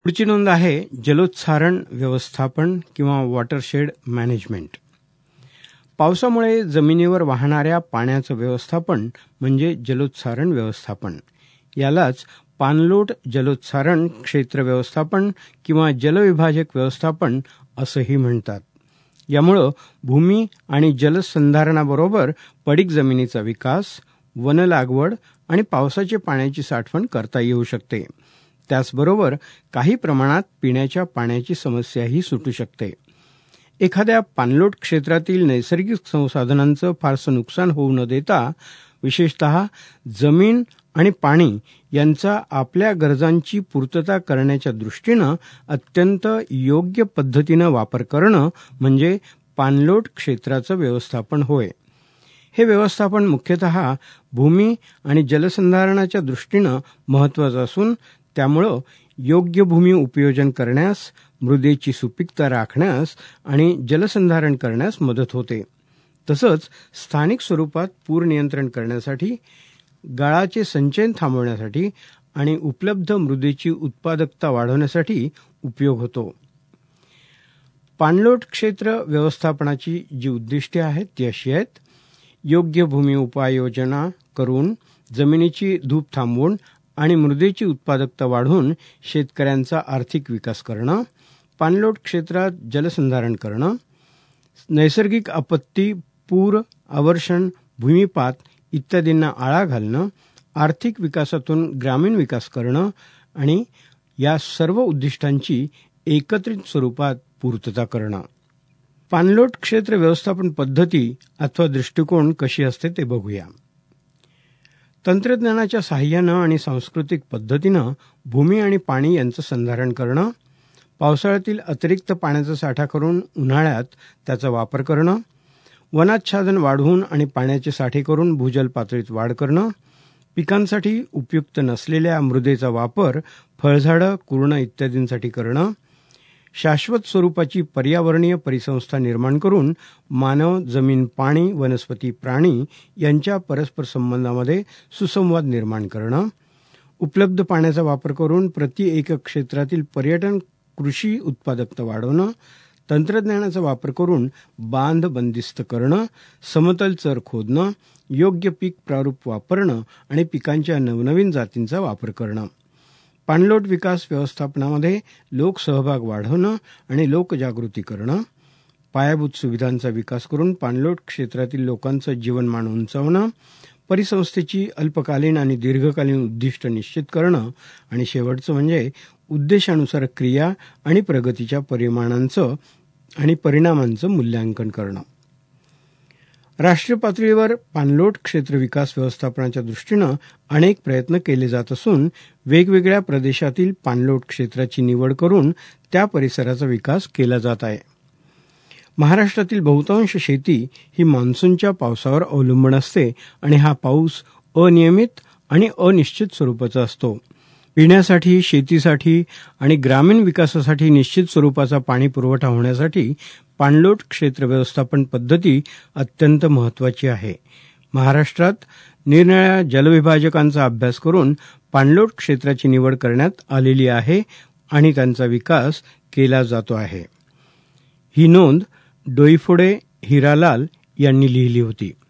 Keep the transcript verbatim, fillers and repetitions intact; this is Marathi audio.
पुढची नोंद आहे जलोत्सारण व्यवस्थापन किंवा वॉटरशेड मॅनेजमेंट. पावसामुळे जमिनीवर वाहणाऱ्या पाण्याचं व्यवस्थापन म्हणजे जलोत्सारण व्यवस्थापन. यालाच पाणलोट जलोत्सारण क्षेत्र व्यवस्थापन किंवा जलविभाजक व्यवस्थापन असंही म्हणतात. यामुळं भूमी आणि जलसंधारणाबरोबर पडीक जमिनीचा विकास, वन लागवड आणि पावसाच्या पाण्याची साठवण करता येऊ शकते. त्याचबरोबर काही प्रमाणात पिण्याच्या पाण्याची समस्याही सुटू शकते. एखाद्या पाणलोट क्षेत्रातील नैसर्गिक संसाधनांचं फारसं नुकसान होऊ न देता विशेषतः जमीन आणि पाणी यांचा आपल्या गरजांची पूर्तता करण्याच्या दृष्टीनं अत्यंत योग्य पद्धतीनं वापर करणं म्हणजे पाणलोट क्षेत्राचं व्यवस्थापन होय. हे व्यवस्थापन मुख्यतः भूमी आणि जलसंधारणाच्या दृष्टीनं महत्त्वाचं असून त्यामुळं योग्य भूमी उपयोजन करण्यास, मृदेची सुपीकता राखण्यास आणि जलसंधारण करण्यास मदत होते. तसंच स्थानिक स्वरूपात पूर नियंत्रण करण्यासाठी, गाळाचे संचयन थांबवण्यासाठी आणि उपलब्ध मृदेची उत्पादकता वाढवण्यासाठी उपयोग होतो. पाणलोट क्षेत्र व्यवस्थापनाची जी उद्दिष्टे आहेत ती अशी आहेत: योग्य भूमी उपाययोजना करून जमिनीची धूप थांबवून आणि मृदेची उत्पादकता वाढवून शेतकऱ्यांचा आर्थिक विकास करणं, पाणलोट क्षेत्रात जलसंधारण करणं, नैसर्गिक आपत्ती, पूर, अवर्षण, भूमिपात इत्यादींना आळा घालणं, आर्थिक विकासातून ग्रामीण विकास करणं आणि या सर्व उद्दिष्टांची एकत्रित स्वरूपात पूर्तता करणं. पाणलोट क्षेत्र व्यवस्थापन पद्धती अथवा दृष्टिकोन कशी असते ते बघूया. तंत्रज्ञानाच्या सहाय्यानं आणि सांस्कृतिक पद्धतीनं भूमी आणि पाणी यांचं संधारण करणं, पावसाळ्यातील अतिरिक्त पाण्याचा साठा करून उन्हाळ्यात त्याचा वापर करणं, वनाच्छादन वाढवून आणि पाण्याचे साठे करून भूजल पातळीत वाढ करणं, पिकांसाठी उपयुक्त नसलेल्या मृदेचा वापर फळझाडं, कुरणं इत्यादींसाठी करणं, शाश्वत स्वरूपाची पर्यावरणीय परिसंस्था निर्माण करून मानव, जमीन, पाणी, वनस्पती, प्राणी यांच्या परस्पर संबंधामध्ये सुसंवाद निर्माण करणं, उपलब्ध पाण्याचा वापर करून प्रति एकक क्षेत्रातील पर्यटन कृषी उत्पादकता वाढवणं, तंत्रज्ञानाचा वापर करून बांध बंदिस्त करणं, समतल चर खोदणं, योग्य पीक प्रारूप वापरणं आणि पिकांच्या नवनवीन जातींचा वापर करणं. पाणलोट विकास व्यवस्थापनामध्ये लोकसहभाग वाढवणं आणि लोकजागृती करणं, पायाभूत सुविधांचा विकास करून पाणलोट क्षेत्रातील लोकांचं जीवनमान उंचावणं, परिसंस्थेची अल्पकालीन आणि दीर्घकालीन उद्दिष्ट निश्चित करणं आणि शेवटचं म्हणजे उद्देशानुसार क्रिया आणि प्रगतीच्या परिमाणांचं आणि परिणामांचं मूल्यांकन करणं. राष्ट्रीय पातळीवर पाणलोट क्षेत्र विकास व्यवस्थापनाच्या दृष्टीनं अनेक प्रयत्न केले जात असून वेगवेगळ्या प्रदेशातील पाणलोट क्षेत्राची निवड करून त्या परिसराचा विकास केला जात आहे. महाराष्ट्रातील बहुतांश शेती ही मान्सूनच्या पावसावर अवलंबून असते आणि हा पाऊस अनियमित आणि अनिश्चित स्वरूपाचा असतो. पिण्यासाठी, शेतीसाठी आणि ग्रामीण विकासासाठी निश्चित स्वरूपाचा पाणी पुरवठा होण्यासाठी पाणलोट क्षेत्र व्यवस्थापन पद्धती अत्यंत महत्त्वाची आहे. महाराष्ट्रात निरनिराळ्या जलविभाजकांचा अभ्यास करून पाणलोट क्षेत्राची निवड करण्यात आलेली आहे आणि त्यांचा विकास केला जातो आहे. ही नोंद डोईफोडे हिरालाल यांनी लिहिली होती.